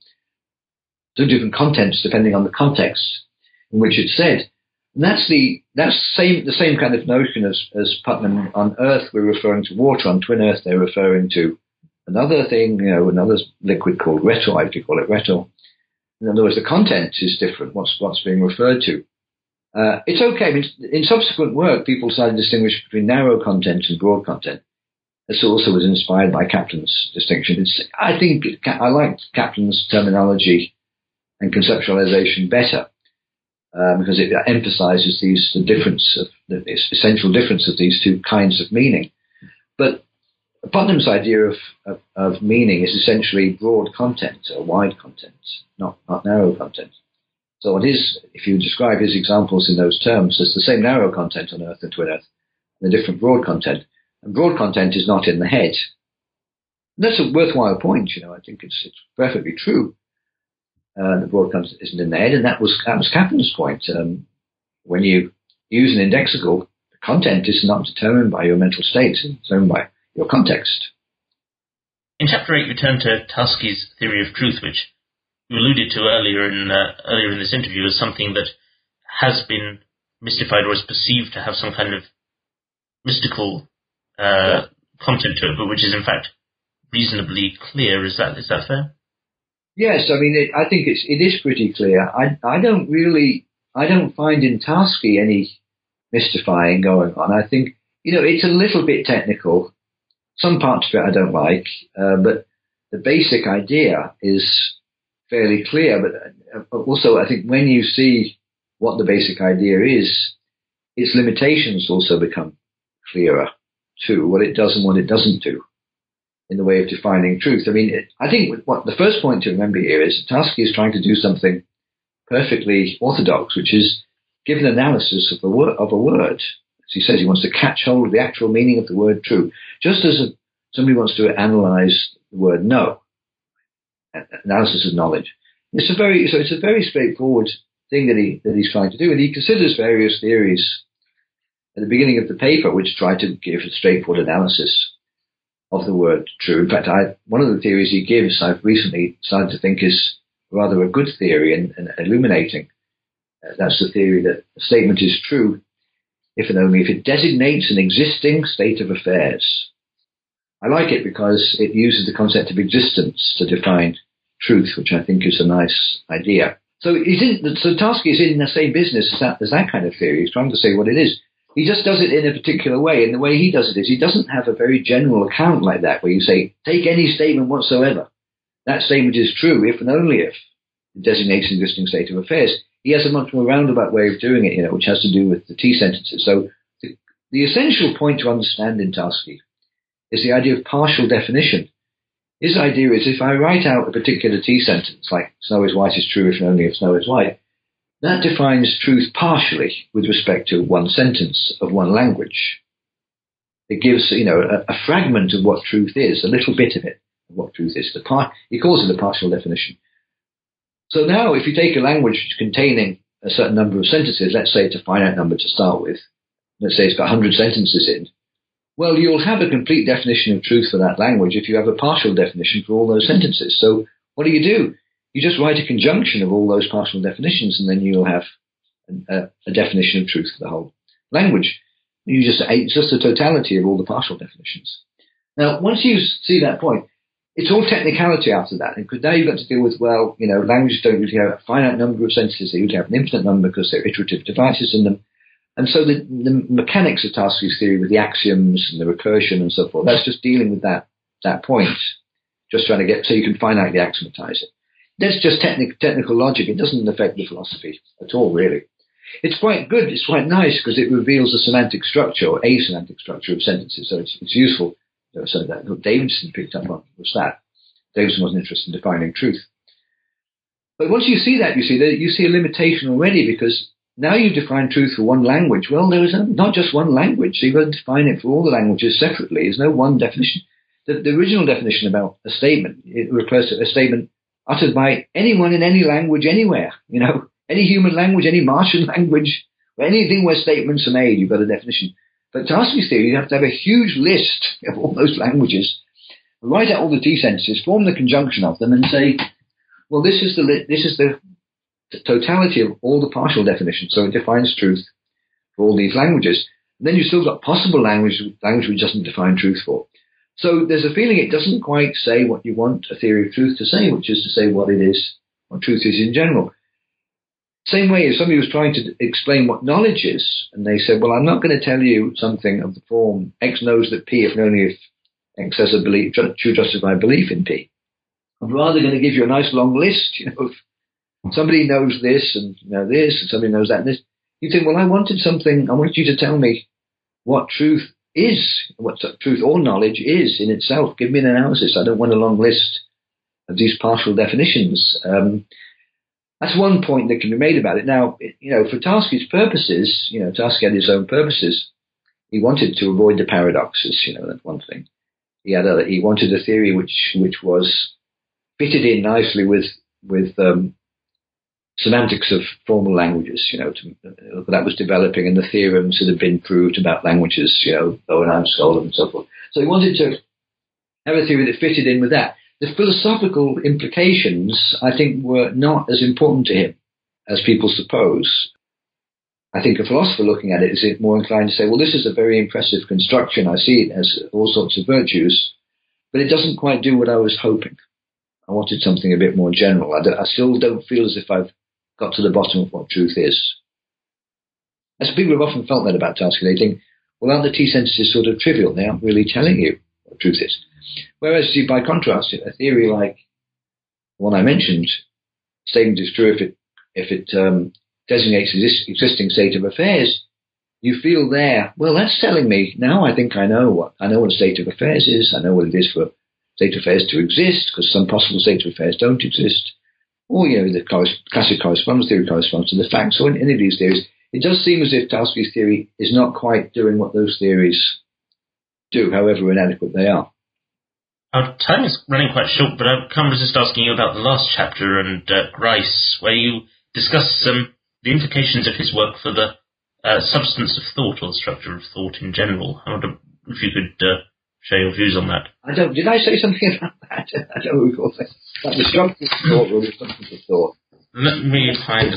Two different contents depending on the context in which it's said. And that's the same kind of notion as Putnam on Earth. We're referring to water. On Twin Earth, they're referring to another thing, another liquid called retol. I could call it retol. In other words, the content is different. What's being referred to. It's okay. I mean, in subsequent work, people started to distinguish between narrow content and broad content. This also was inspired by Kaplan's distinction. I think I liked Kaplan's terminology and conceptualization better because it emphasizes the essential difference of these two kinds of meaning. But Putnam's idea of meaning is essentially broad content or wide content, not narrow content. So if you describe his examples in those terms, there's the same narrow content on Earth and Twin Earth, and a different broad content. And broad content is not in the head. And that's a worthwhile point, I think it's perfectly true. The broad content isn't in the head, and that was Kaplan's point. When you use an indexical, the content is not determined by your mental state, it's determined by your context. In Chapter 8, we turn to Tarski's theory of truth, which you alluded to earlier in this interview as something that has been mystified or is perceived to have some kind of mystical content to it, but which is in fact reasonably clear. Is that fair? Yes, I mean, I think it is pretty clear. I don't find in Tarski any mystifying going on. I think, it's a little bit technical. Some parts of it I don't like, but the basic idea is fairly clear. But also, I think when you see what the basic idea is, its limitations also become clearer too, what it does and what it doesn't do in the way of defining truth. I mean, I think what the first point to remember here is Tarski is trying to do something perfectly orthodox, which is give an analysis of a word. As he says, he wants to catch hold of the actual meaning of the word true, just as somebody wants to analyze the word know. Analysis of knowledge. It's a very straightforward thing that he's trying to do, and he considers various theories at the beginning of the paper which try to give a straightforward analysis of the word true. In fact, one of the theories he gives, I've recently started to think is rather a good theory and illuminating. That's the theory that a statement is true if and only if it designates an existing state of affairs. I like it because it uses the concept of existence to define truth, which I think is a nice idea. So Tarski is in the same business as that kind of theory. He's trying to say what it is. He just does it in a particular way, and the way he does it is he doesn't have a very general account like that, where you say, take any statement whatsoever. That statement is true if and only if it designates an existing state of affairs. He has a much more roundabout way of doing it, which has to do with the T sentences. So the essential point to understand in Tarski is the idea of partial definition. His idea is if I write out a particular T sentence, like snow is white is true if and only if snow is white, that defines truth partially with respect to one sentence of one language. It gives, a fragment of what truth is, a little bit of it, of what truth is. He calls it a partial definition. So now if you take a language containing a certain number of sentences, let's say it's a finite number to start with, let's say it's got 100 sentences in, well, you'll have a complete definition of truth for that language if you have a partial definition for all those sentences. So what do? You just write a conjunction of all those partial definitions, and then you'll have a definition of truth for the whole language. It's just the totality of all the partial definitions. Now, once you see that point, it's all technicality after that, because now you've got to deal with, languages don't usually have a finite number of sentences. They usually have an infinite number because they're iterative devices in them. And so the mechanics of Tarski's theory with the axioms and the recursion and so forth, that's just dealing with that point, just trying to get so you can finitely axiomatize it. That's just technical logic. It doesn't affect the philosophy at all, really. It's quite good. It's quite nice because it reveals the semantic structure or a semantic structure of sentences. So it's useful. So that what Davidson picked up on was that. Davidson wasn't interested in defining truth. But once you see that, you see a limitation already, because now you define truth for one language. Well, there is not just one language. So you've got to define it for all the languages separately. There's no one definition. The original definition about a statement, it refers to a statement uttered by anyone in any language anywhere. Any human language, any Martian language, or anything where statements are made, you've got a definition. But Tarski's theory, you have to have a huge list of all those languages, write out all the T sentences, form the conjunction of them, and say, well, this is the totality of all the partial definitions. So it defines truth for all these languages. And then you've still got possible language which doesn't define truth for. So there's a feeling it doesn't quite say what you want a theory of truth to say, which is to say what it is, what truth is in general. Same way as somebody was trying to explain what knowledge is, and they said, well, I'm not going to tell you something of the form X knows that P if and only if X has a belief, true justified belief in P. I'm rather going to give you a nice long list, of somebody knows this and this, and somebody knows that and this. You think, well, I wanted you to tell me what truth is, what truth or knowledge is in itself. Give me an analysis. I don't want a long list of these partial definitions. That's one point that can be made about it. Now, for Tarski's purposes, Tarski had his own purposes. He wanted to avoid the paradoxes, that's one thing. He wanted a theory which was fitted in nicely with semantics of formal languages, that was developing, and the theorems that had been proved about languages, Hohenheim, Scholar, and so forth. So he wanted to have a theory that fitted in with that. The philosophical implications, I think, were not as important to him as people suppose. I think a philosopher looking at it is more inclined to say, well, this is a very impressive construction. I see it as all sorts of virtues, but it doesn't quite do what I was hoping. I wanted something a bit more general. I still don't feel as if I've got to the bottom of what truth is. As people have often felt that about Tarski, they think, well, aren't the T sentences sort of trivial? They aren't really telling you what truth is. Whereas, by contrast, a theory like the one I mentioned, statement is true if it designates this existing state of affairs, you feel there, well, that's telling me, now I think I know what a state of affairs is. I know what it is for state of affairs to exist, because some possible state of affairs don't exist. Or, the classic correspondence theory corresponds to the facts, or in any of these theories. It does seem as if Tarski's theory is not quite doing what those theories do, however inadequate they are. Our time is running quite short, but I can't resist asking you about the last chapter and Grice, where you discuss the implications of his work for the substance of thought, or the structure of thought in general. I wonder if you could share your views on that. Did I say something about that? I don't recall that. Like the structure of thought or the substance of thought. Let me find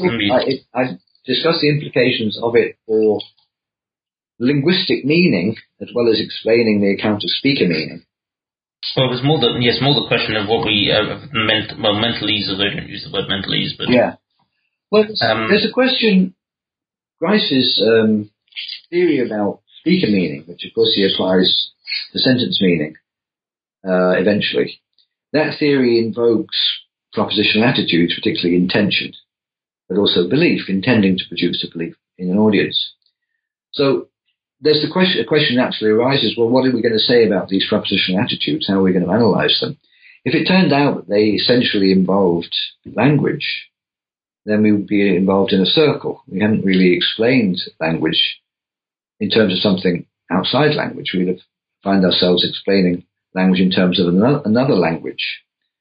I discussed the implications of it for linguistic meaning, as well as explaining the account of speaker meaning. Well, it was more the question of what we mentalese, although I don't use the word mentalese, but yeah. Well, there's a question. Grice's theory about speaker meaning, which of course he applies to sentence meaning eventually. That theory invokes propositional attitudes, particularly intention, but also belief, intending to produce a belief in an audience. So there's a question naturally arises, well, what are we going to say about these propositional attitudes? How are we going to analyze them? If it turned out that they essentially involved language, then we would be involved in a circle. We hadn't really explained language in terms of something outside language. We'd have find ourselves explaining language in terms of another language.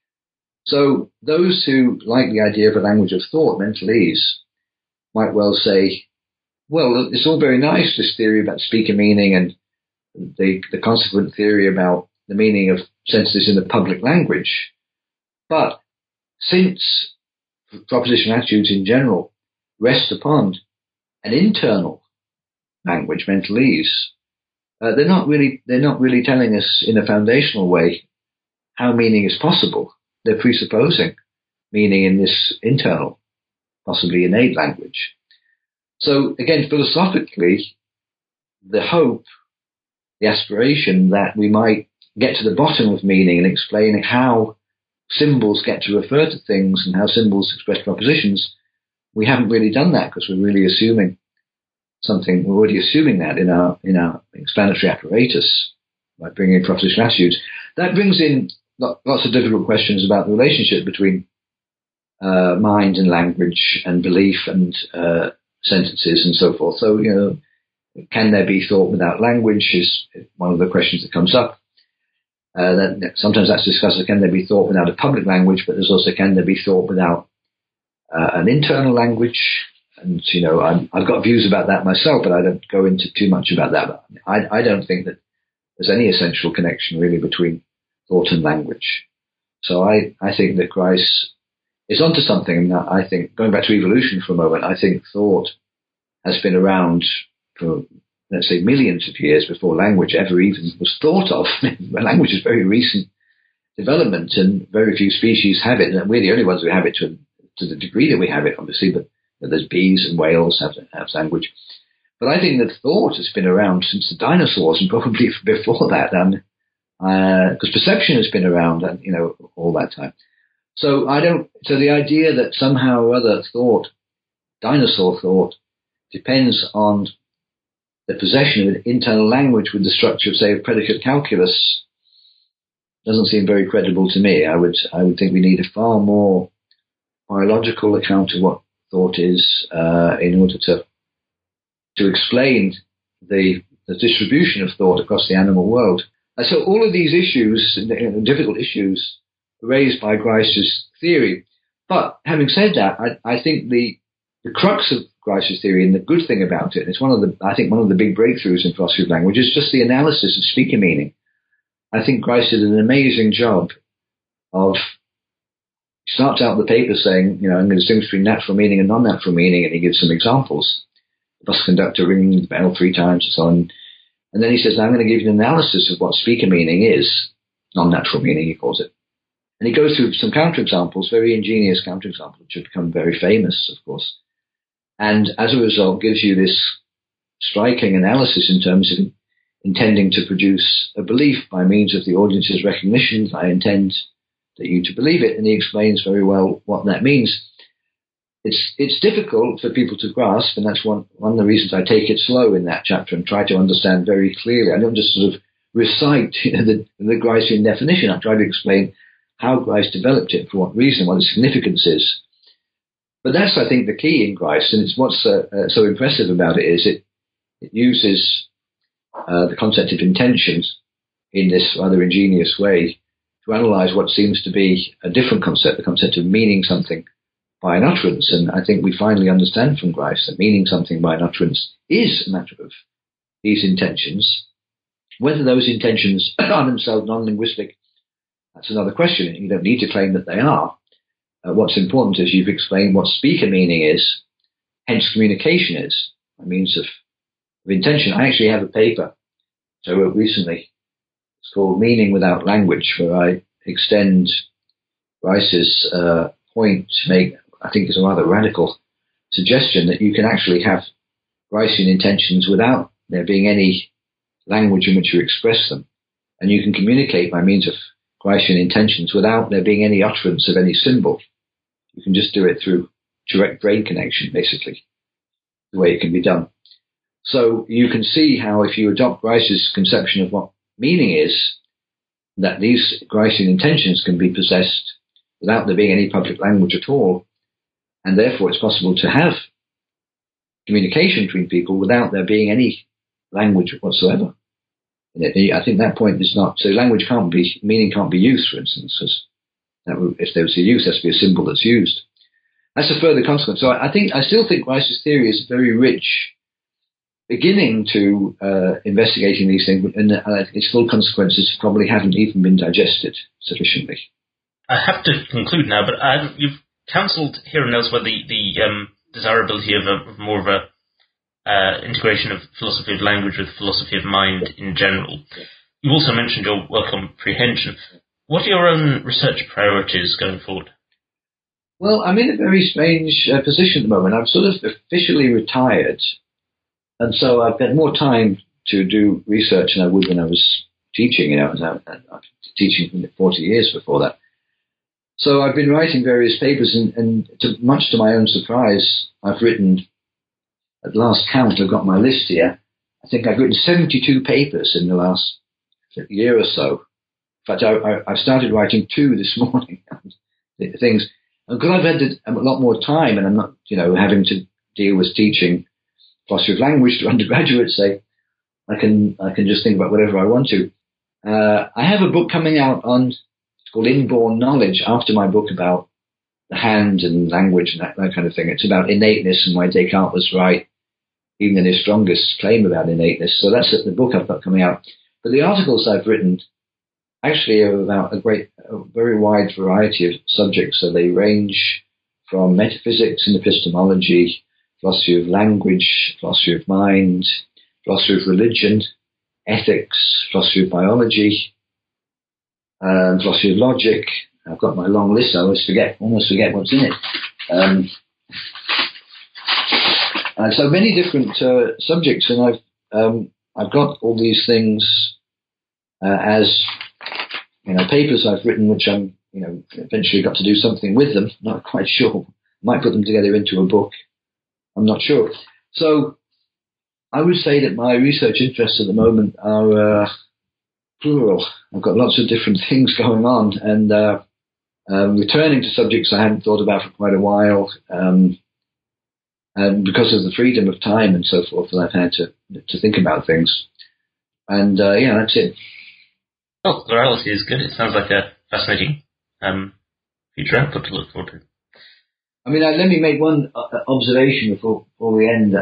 So those who like the idea of a language of thought, mentalese, might well say, well, it's all very nice, this theory about speaker meaning and the consequent theory about the meaning of sentences in the public language. But since propositional attitudes in general rest upon an internal language, mentalese, they're not really telling us in a foundational way how meaning is possible. They're presupposing meaning in this internal, possibly innate language. So again, philosophically, the hope, the aspiration that we might get to the bottom of meaning and explain how symbols get to refer to things and how symbols express propositions, we haven't really done that because we're really assuming something. We're already assuming that in our explanatory apparatus by bringing in propositional attitudes. That brings in lots of difficult questions about the relationship between mind and language and belief and sentences and so forth. So, can there be thought without language is one of the questions that comes up. Sometimes that's discussed as can there be thought without a public language, but there's also can there be thought without an internal language. And, I've got views about that myself, but I don't go into too much about that. I don't think that there's any essential connection really between thought and language. So I think that Grice is onto something. And I think, going back to evolution for a moment, I think thought has been around for, let's say, millions of years before language ever even was thought of. Language is very recent development, and very few species have it. And we're the only ones who have it to the degree that we have it, obviously, but There's bees and whales have language. But I think that thought has been around since the dinosaurs and probably before that, because perception has been around, all that time. So so the idea that somehow or other dinosaur thought, depends on the possession of an internal language with the structure of, say, a predicate calculus, doesn't seem very credible to me. I would think we need a far more biological account of what thought is in order to explain the distribution of thought across the animal world. And so all of these issues, difficult issues, are raised by Grice's theory. But having said that, I think the crux of Grice's theory, and the good thing about it, it's one of the big breakthroughs in philosophy of language, is just the analysis of speaker meaning. I think Grice did an amazing job of, starts out the paper saying, I'm going to distinguish between natural meaning and non-natural meaning, and he gives some examples. The bus conductor ringing the bell 3 times and so on. And then he says, now I'm going to give you an analysis of what speaker meaning is, non-natural meaning, he calls it. And he goes through some counterexamples, very ingenious counterexamples, which have become very famous, of course. And as a result, gives you this striking analysis in terms of intending to produce a belief by means of the audience's recognition. I intend that you to believe it, and he explains very well what that means. It's difficult for people to grasp, and that's one of the reasons I take it slow in that chapter and try to understand very clearly. I don't just sort of recite the Gricean definition. I try to explain how Grice developed it, for what reason, what the significance is. But that's, I think, the key in Grice, and it's what's so impressive about it is it uses the concept of intentions in this rather ingenious way to analyze what seems to be a different concept, the concept of meaning something by an utterance. And I think we finally understand from Grice that meaning something by an utterance is a matter of these intentions. Whether those intentions are themselves non-linguistic, that's another question. You don't need to claim that they are. What's important is you've explained what speaker meaning is, hence communication is, by means of intention. I actually have a paper I wrote recently. It's called Meaning Without Language, where I extend Grice's point to make, I think it's a rather radical suggestion that you can actually have Gricean intentions without there being any language in which you express them. And you can communicate by means of Gricean intentions without there being any utterance of any symbol. You can just do it through direct brain connection, basically, the way it can be done. So you can see how if you adopt Grice's conception of what meaning is, that these Gricean intentions can be possessed without there being any public language at all, and therefore it's possible to have communication between people without there being any language whatsoever. I think that point is not, so meaning can't be used, for instance, because if there was a use, there has to be a symbol that's used. That's a further consequence. So I still think Grice's theory is very rich, beginning to investigating these things, and its full consequences probably haven't even been digested sufficiently. I have to conclude now, but you've counselled here and elsewhere the desirability of more of a integration of philosophy of language with philosophy of mind in general. You also mentioned your work on prehension. What are your own research priorities going forward? Well, I'm in a very strange position at the moment. I'm sort of officially retired, and so I've got more time to do research than I would when I was teaching. I was teaching for 40 years before that. So I've been writing various papers, and much to my own surprise, I've written, at last count, I've got my list here, I think I've written 72 papers in the last year or so. In fact, I've started writing 2 this morning. Things, and because I've had a lot more time, and I'm not, having to deal with teaching philosophy of language to undergraduates, say, I can just think about whatever I want to. I have a book coming out it's called Inborn Knowledge, after my book about the hand and language and that kind of thing. It's about innateness and why Descartes was right, even in his strongest claim about innateness. So that's the book I've got coming out. But the articles I've written actually are about a very wide variety of subjects. So they range from metaphysics and epistemology, philosophy of language, philosophy of mind, philosophy of religion, ethics, philosophy of biology, philosophy of logic. I've got my long list. I almost forget what's in it. so many different subjects, and I've got all these things as papers I've written, which I'm eventually got to do something with them. Not quite sure. Might put them together into a book. I'm not sure. So I would say that my research interests at the moment are plural. I've got lots of different things going on, and returning to subjects I hadn't thought about for quite a while, and because of the freedom of time and so forth that I've had to think about things. And that's it. Well, plurality is good. It sounds like a fascinating future output to look forward to. I mean, let me make one observation before we end.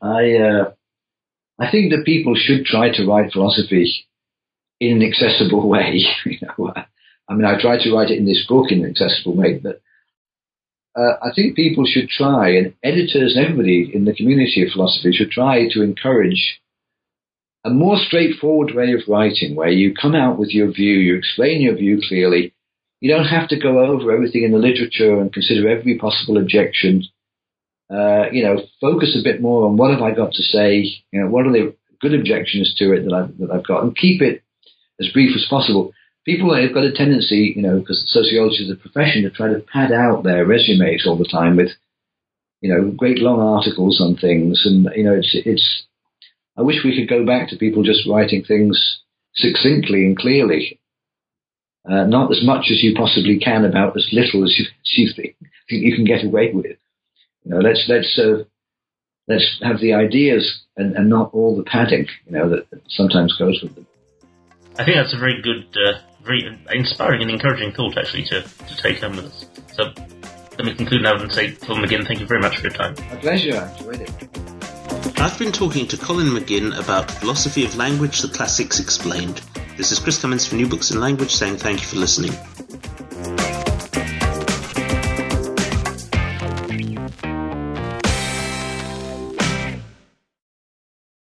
I think that people should try to write philosophy in an accessible way. I mean, I try to write it in this book in an accessible way, but I think people should try, and editors and everybody in the community of philosophy should try to encourage a more straightforward way of writing, where you come out with your view, you explain your view clearly. You don't have to go over everything in the literature and consider every possible objection. Focus a bit more on what have I got to say, what are the good objections to it that I've got, and keep it as brief as possible. People have got a tendency, because sociology is a profession, to try to pad out their resumes all the time with, great long articles on things. And, I wish we could go back to people just writing things succinctly and clearly. Not as much as you possibly can about as little as you think you can get away with. Let's have the ideas and not all the padding, that sometimes goes with them. I think that's a very good, very inspiring and encouraging thought, actually, to take home with us. So let me conclude now and say, Colin McGinn, thank you very much for your time. A pleasure. I enjoyed it. I've been talking to Colin McGinn about Philosophy of Language, the Classics Explained. This is Chris Cummins for New Books in Language saying thank you for listening.